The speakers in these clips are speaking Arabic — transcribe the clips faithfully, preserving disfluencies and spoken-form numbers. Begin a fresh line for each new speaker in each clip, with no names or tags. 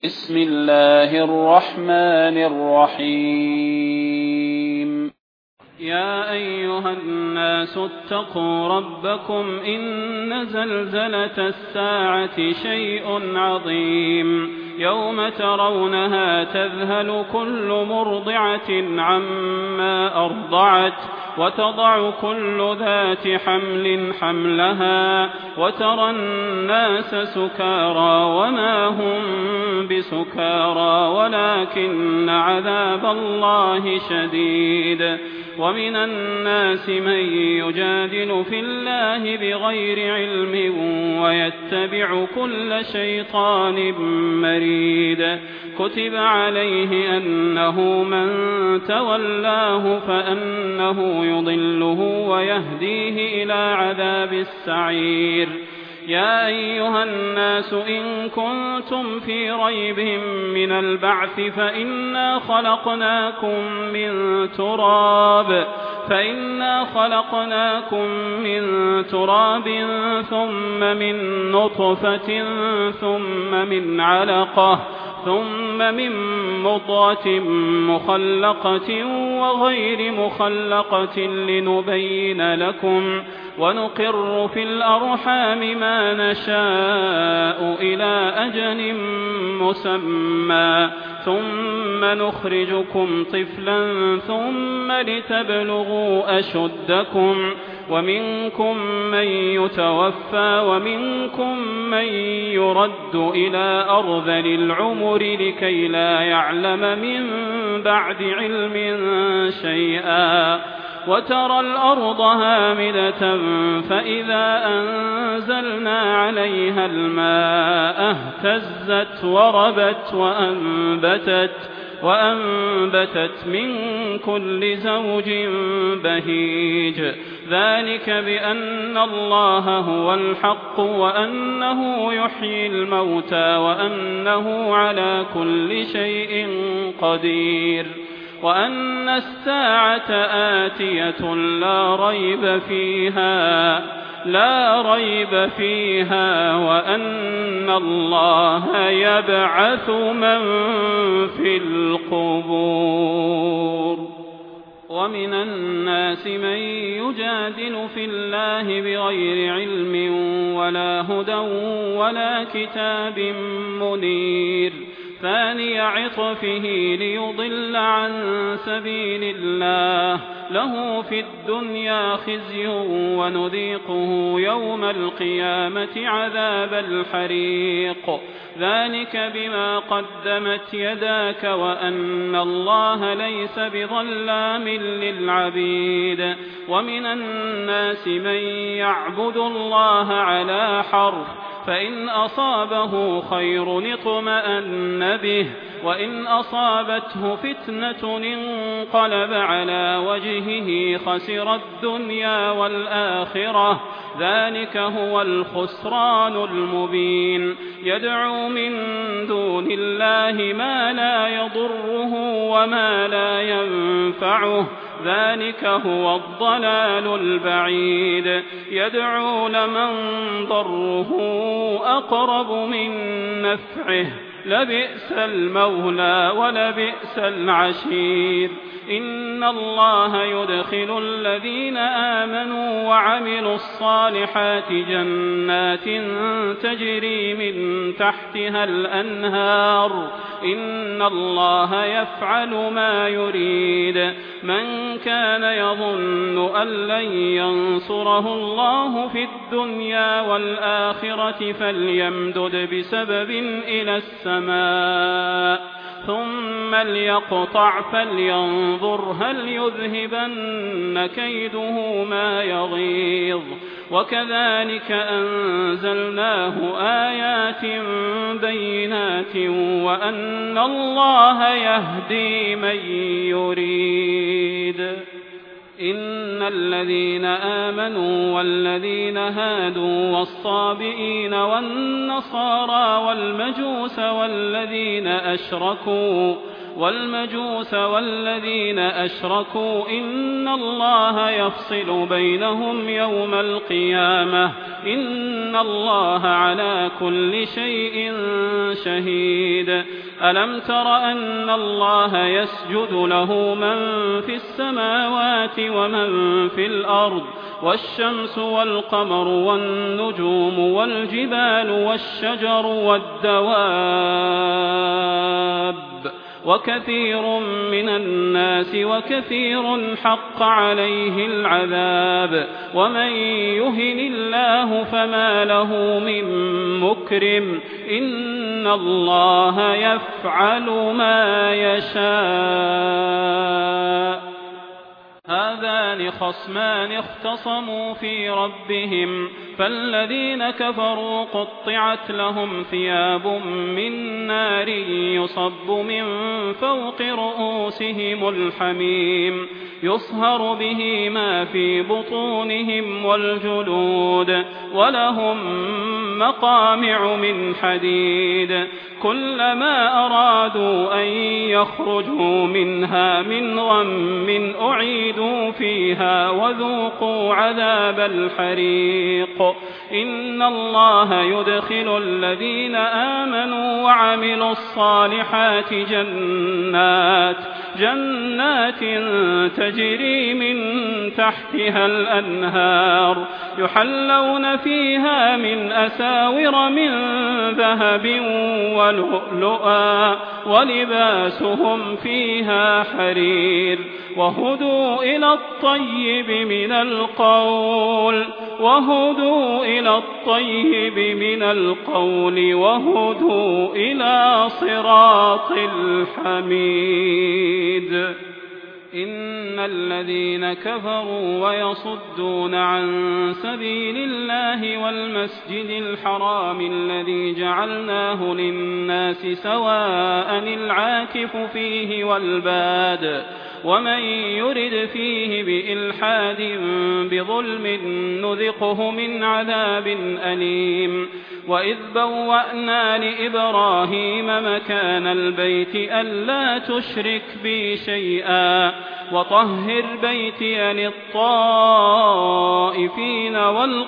بسم الله الرحمن الرحيم.
يا أيها الناس اتقوا ربكم إن زلزلة الساعة شيء عظيم يوم ترونها تذهل كل مرضعة عما أرضعت وتضع كل ذات حمل حملها وترى الناس سكارى وما هم بسكارى ولكن عذاب الله شديد. ومن الناس من يجادل في الله بغير علم ويتبع كل شيطان مريد. كتب عليه أنه من تولاه فأنه يضله ويهديه إلى عذاب السعير. يا أيها الناس إن كنتم في ريب من البعث فإنا خلقناكم من تراب فإنا خلقناكم من تراب ثم من نطفة ثم من علقة ثم من مضغة مخلقة وغير مخلقة لنبين لكم ونقر في الأرحام ما نشاء إلى أجل مسمى ثم نخرجكم طفلا ثم لتبلغوا أشدكم ومنكم من يتوفى ومنكم من يرد إلى أرذل العمر لكي لا يعلم من بعد علم شيئا. وترى الأرض هامدة فإذا أنزلنا عليها الماء اهتزت وربت وأنبتت, وأنبتت من كل زوج بهيج. ذلك بأن الله هو الحق وأنه يحيي الموتى وأنه على كل شيء قدير وأن الساعة آتية لا ريب فيها لا ريب فيها وأن الله يبعث من في القبور. ومن الناس من يجادل في الله بغير علم ولا هدى ولا كتاب منير. ثاني عطفه ليضل عن سبيل الله له في الدنيا خزي ونذيقه يوم القيامة عذاب الحريق. ذلك بما قدمت يداك وأن الله ليس بظلام للعبيد. ومن الناس من يعبد الله على حرف فإن أصابه خير اطمأن به وإن أصابته فتنة انقلب على وجهه خسر الدنيا والآخرة. ذلك هو الخسران المبين. يدعو من دون الله ما لا يضره وما لا ينفعه ذلك هو الضلال البعيد. يدعو لمن ضره أقرب من نفعه لبئس المولى ولبئس العشير. إن الله يدخل الذين آمنوا وعملوا الصالحات جنات تجري من تحتها الأنهار. إن الله يفعل ما يريد. من كان يظن أن لن ينصره الله في الدنيا والآخرة فليمدد بسبب إلى السماء ثم ليقطع فلينظر هل يذهبن كيده ما يغيظ. وكذلك أنزلناه آيات بينات وأن الله يهدي من يريد. إن الذين آمنوا والذين هادوا والصابئين والنصارى والمجوس والذين أشركوا والمجوس والذين أشركوا إن الله يفصل بينهم يوم القيامة إن الله على كل شيء شهيد. ألم تر أن الله يسجد له من في السماوات ومن في الأرض والشمس والقمر والنجوم والجبال والشجر والدواب وكثير من الناس وكثير حق عليه العذاب ومن يهن الله فما له من مكرم إن الله يفعل ما يشاء. هذان خصمان اختصموا في ربهم فالذين كفروا قطعت لهم ثياب من نار يصب من فوق رؤوسهم الحميم يصهر به ما في بطونهم والجلود ولهم مقامع من حديد كلما أرادوا أن يخرجوا منها من غم أعيدوا فيها وذوقوا عذاب الحريق. إن الله يدخل الذين آمنوا وعملوا الصالحات جنات جنات تجري من تحتها الأنهار يحلون فيها من أساور من ذهب ولؤلؤا ولباسهم فيها حرير وهدوا إلى الطيب من القول وهدوا إلى الطيب من القول وهدوا إلى صراط الحميد. إن الذين كفروا ويصدون عن سبيل الله والمسجد الحرام الذي جعلناه للناس سواء العاكف فيه والباد ومن يرد فيه بإلحاد بظلم نذقه من عذاب أليم. وإذ بوأنا لإبراهيم مكان البيت ألا تشرك بي شيئا وطهر بيتي للطائفين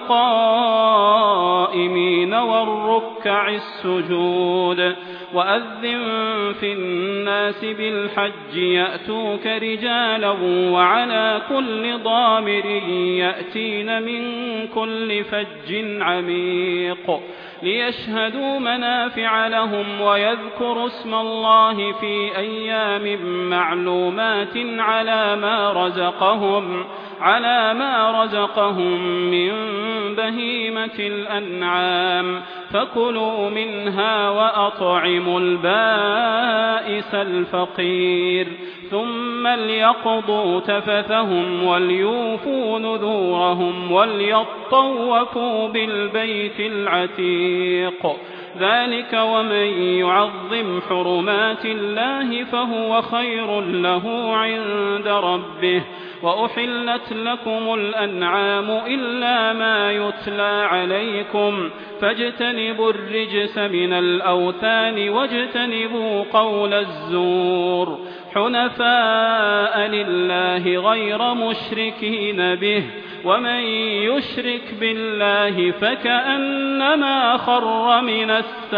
والقائمين والركع السجود. وأذن في الناس بالحج يأتوك رجالا وعلى كل ضامر يأتين من كل فج عميق ليشهدوا منافع لهم ويذكروا اسم الله في أيام معلومات على ما رزقهم على ما رزقهم من بهيمة الأنعام فكلوا منها وأطعموا البائس الفقير ثم ليقضوا تفثهم وليوفوا نذورهم وليطوفوا بالبيت العتيق. ذلك ومن يعظم حرمات الله فهو خير له عند ربه. وأحلت لكم الأنعام إلا ما يتلى عليكم فاجتنبوا الرجس من الأوثان واجتنبوا قول الزور حنفاء لله غير مشركين به ومن يشرك بالله فكأنما خر من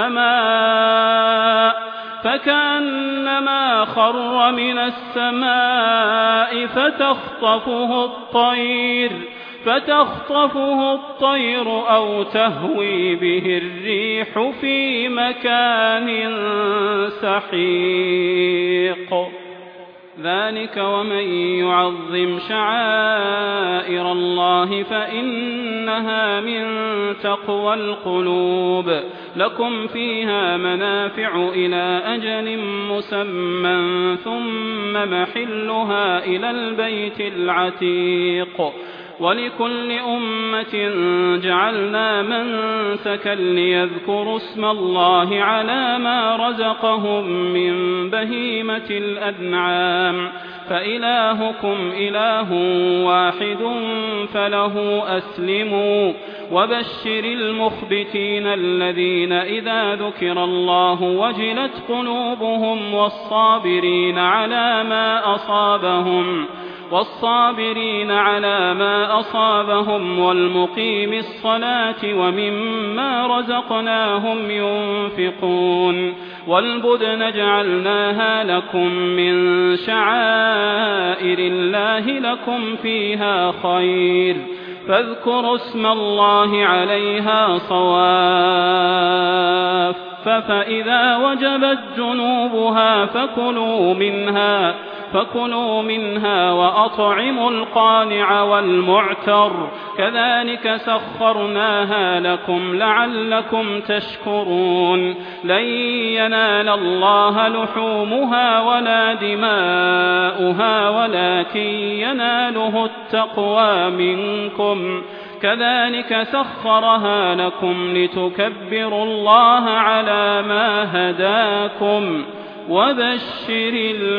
السماء فكأنما خر من السماء فتخطفه الطير فتخطفه الطير أو تهوي به الريح في مكان سحيق. ذلك ومن يعظم شعائر الله فإنها من تقوى القلوب. لكم فيها منافع إلى أجل مسمى ثم محلها إلى البيت العتيق. ولكل أمة جعلنا منسكا ليذكروا اسم الله على ما رزقهم من بهيمة الأنعام فإلهكم إله واحد فله أسلموا. وبشر المخبتين الذين إذا ذكر الله وجلت قلوبهم والصابرين على ما أصابهم والصابرين على ما أصابهم والمقيم الصلاة ومما رزقناهم ينفقون. والبدن جعلناها لكم من شعائر الله لكم فيها خير فاذكروا اسم الله عليها صواف فإذا وجبت جنوبها فكلوا منها فكلوا منها وأطعموا القانع والمعتر كذلك سخرناها لكم لعلكم تشكرون لن ينال الله لحومها ولا دماؤها ولكن يناله التقوى منكم كذلك سخرها لكم لتكبروا الله على ما هداكم وبشر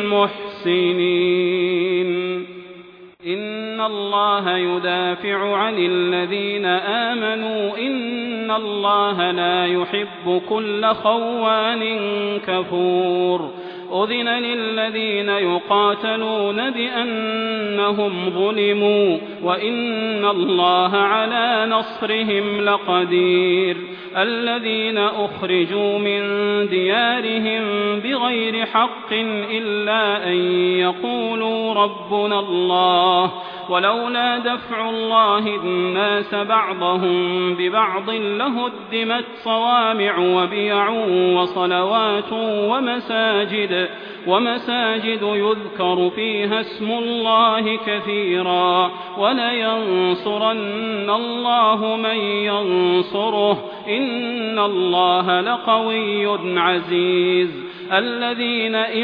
المحسنين إن الله يدافع عن الذين آمنوا إن الله لا يحب كل خوان كفور أذن للذين يقاتلون بأنهم ظلموا وإن الله على نصرهم لقدير الذين أخرجوا من ديارهم بغير حق إلا أن يقولوا ربنا الله ولولا دفع الله الناس بعضهم ببعض لهدمت صوامع وبيع وصلوات ومساجد ومساجد يذكر فيها اسم الله كثيرا ولينصرن الله من ينصره إن الله لقوي عزيز الذين إن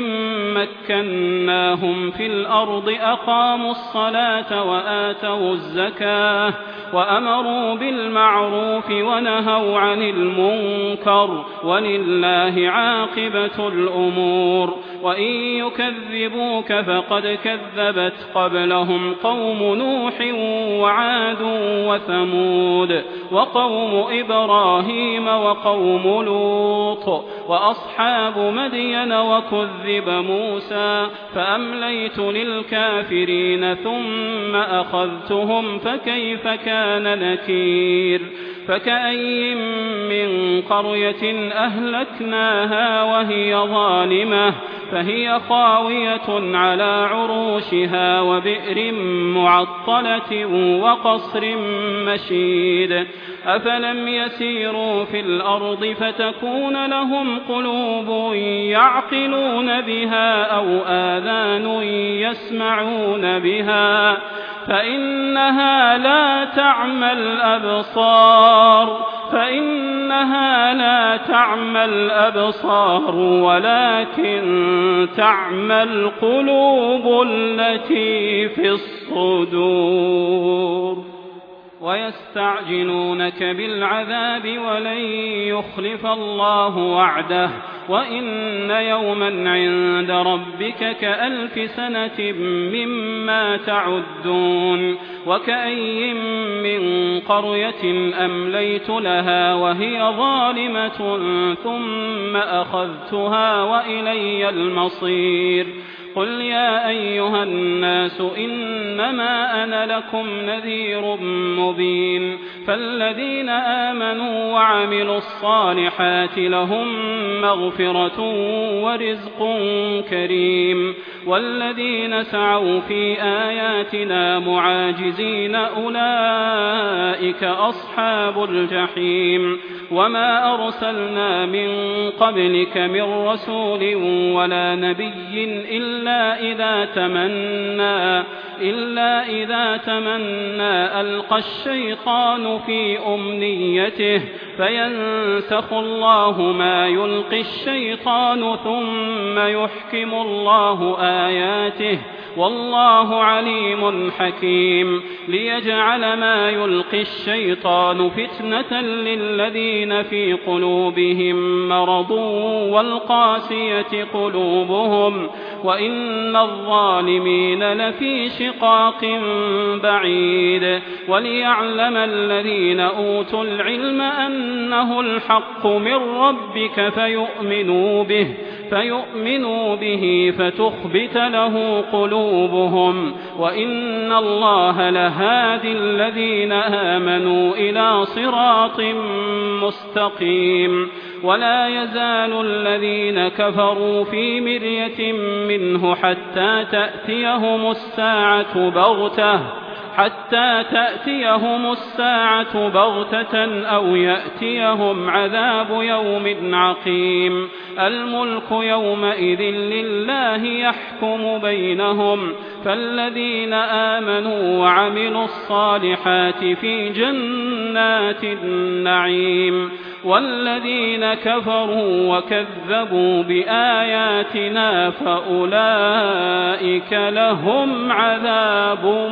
مكناهم في الأرض أقاموا الصلاة وآتوا الزكاة وأمروا بالمعروف ونهوا عن المنكر ولله عاقبة الأمور وإن يكذبوك فقد كذبت قبلهم قوم نوح وعاد وثمود وقوم إبراهيم وقوم لوط وأصحاب مدين وكذب موسى فأمليت للكافرين ثم أخذتهم فكيف كان نكير فكأي من قرية أهلكناها وهي ظالمة فهي خاوية على عروشها وبئر معطلة وقصر مشيد أفلم يسيروا في الأرض فتكون لهم قلوب يعقلون بها أو آذان يسمعون بها فإنها لا تعمى الأبصار فإنها لا تعمى الأبصار ولكن تعمى القلوب التي في الصدور ويستعجلونك بالعذاب ولن يخلف الله وعده وإن يوما عند ربك كألف سنة مما تعدون وكأي من قرية أمليت لها وهي ظالمة ثم أخذتها وإلي المصير قل يا أيها الناس إنما أنا لكم نذير مبين فالذين آمنوا وعملوا الصالحات لهم مغفرة ورزق كريم والذين سعوا في آياتنا معاجزين أولئك أصحاب الجحيم وما أرسلنا من قبلك من رسول ولا نبي إلا إذا تمنى إلا إذا تمنى ألقى الشيطان في أمنيته فينسخ الله ما يلقي الشيطان ثم يحكم الله آياته والله عليم حكيم ليجعل ما يلقي الشيطان فتنة للذين في قلوبهم مرض والقاسية قلوبهم وإن الظالمين لفي شقاق بعيد وليعلم الذين أوتوا العلم أنه الحق من ربك فيؤمنوا به فيؤمنوا به فتخبت له قلوبهم، وإن الله لهادي الذين آمنوا إلى صراط مستقيم. ولا يزال الذين كفروا في مرية منه حتى تأتيهم الساعة بغتة حتى تأتيهم الساعة بغتة أو يأتيهم عذاب يوم عقيم. الملك يومئذ لله يحكم بينهم، فالذين آمنوا وعملوا الصالحات في جنات النعيم، والذين كفروا وكذبوا بآياتنا فأولئك لهم عذاب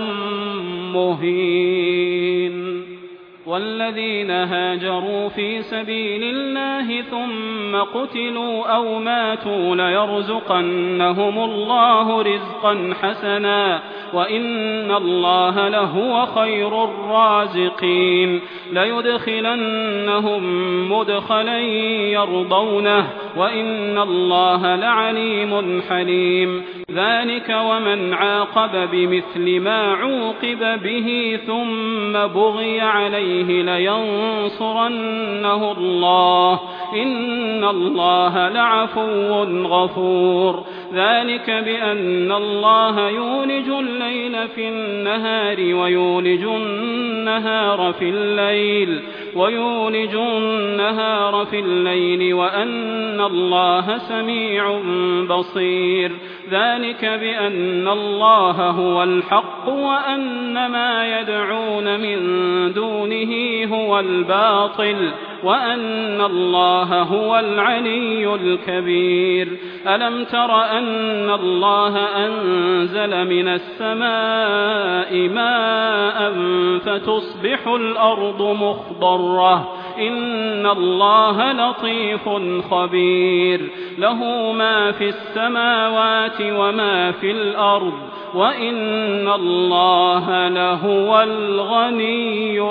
مهين. والذين هاجروا في سبيل الله ثم قتلوا أو ماتوا ليرزقنهم الله رزقا حسنا وإن الله لهو خير الرازقين. ليدخلنهم مدخلا يرضونه وإن الله لعليم حليم. ذلك ومن عاقب بمثل ما عوقب به ثم بغي عليه لينصرنه الله إن الله لعفو غفور. ذلك بأن الله يولج الليل في النهار ويولج النهار في الليل ويولج النهار في الليل وأن الله سميع بصير. ذلك بأن الله هو الحق وأن ما يدعون من دونه هو الباطل وأن الله هو العلي الكبير. ألم تر أن الله أنزل من السماء ماء فتصبح الأرض مخضرة إن الله لطيف خبير. له ما في السماوات وما في الأرض وإن الله لهو الغني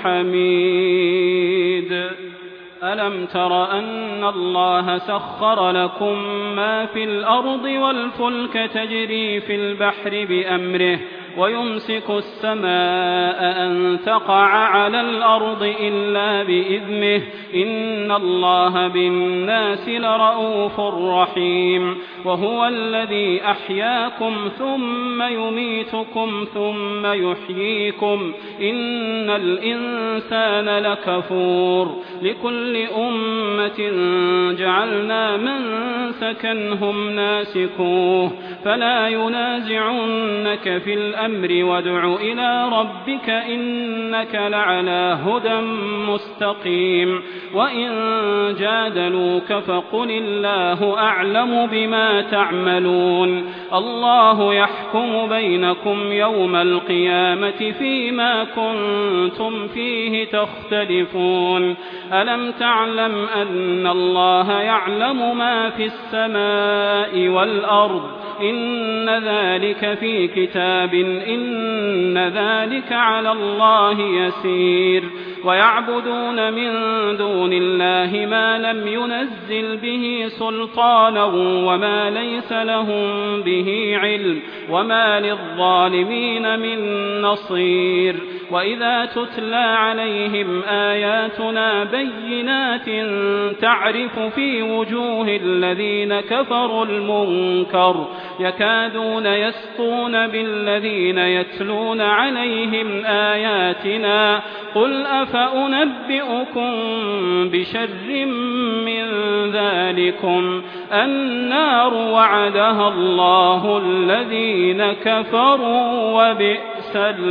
الحميد. ألم تر أن الله سخر لكم ما في الأرض والفلك تجري في البحر بأمره ويمسك السماء أن تقع على الأرض إلا بإذنه إن الله بالناس لرؤوف رحيم. وهو الذي أحياكم ثم يميتكم ثم يحييكم إن الإنسان لكفور. لكل أمة جعلنا منسكا هم ناسكوه فلا ينازعنك في الأمر وادع إلى ربك إنك لعلى هدى مستقيم. وإن جادلوك فقل الله أعلم بما تعملون. الله يحكم بينكم يوم القيامة فيما كنتم فيه تختلفون. ألم تعلم أن الله يعلم ما في السماء والأرض إن ذلك في كتاب إن ذلك على الله يسير. ويعبدون من دون الله ما لم ينزل به سلطانا وما ليس لهم به علم وما للظالمين من نصير. وإذا تتلى عليهم آياتنا بينات تعرف في وجوه الذين كفروا المنكر يكادون يسطون بالذين يتلون عليهم آياتنا قل أفأنبئكم بشر من ذلكم النار وعدها الله الذين كفروا وبئس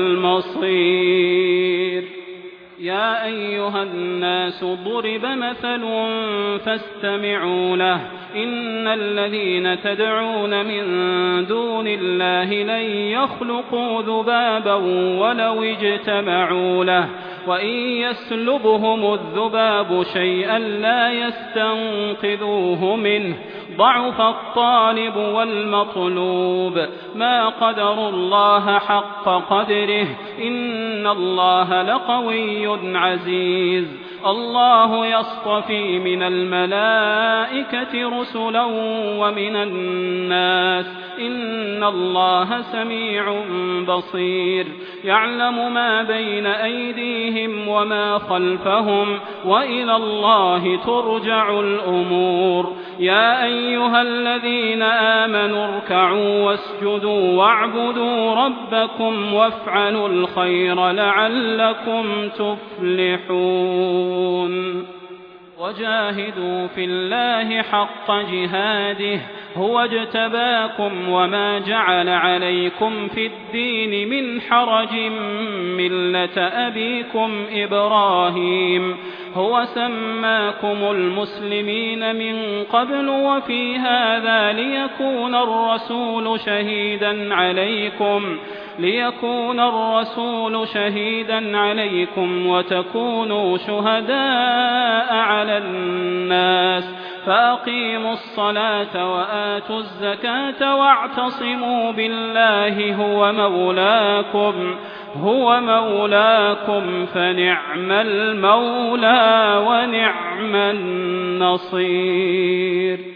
المصير. يا أيها الناس ضرب مثل فاستمعوا له إن الذين تدعون من دون الله لن يخلقوا ذبابا ولو اجتمعوا له وإن يسلبهم الذباب شيئا لا يستنقذوه منه ضعف الطالب والمطلوب ما قدروا الله حق قدره إن الله لقوي عزيز. الله يصطفي من الملائكة رسلا ومن الناس إن الله سميع بصير يعلم ما بين أيديهم وما خلفهم وإلى الله ترجع الأمور يا أيها الذين آمنوا اركعوا واسجدوا واعبدوا ربكم وافعلوا الخير لعلكم تفلحون وجاهدوا في الله حق جهاده هو اجتباكم وما جعل عليكم في الدين من حرج ملة أبيكم إبراهيم هو سماكم المسلمين من قبل وفي هذا ليكون الرسول شهيدا عليكم ليكون الرسول شهيدا عليكم وتكونوا شهداء على الناس فأقيموا الصلاة وآتوا الزكاة واعتصموا بالله هو مولاكم هو مولاكم فنعم المولى ونعم النصير.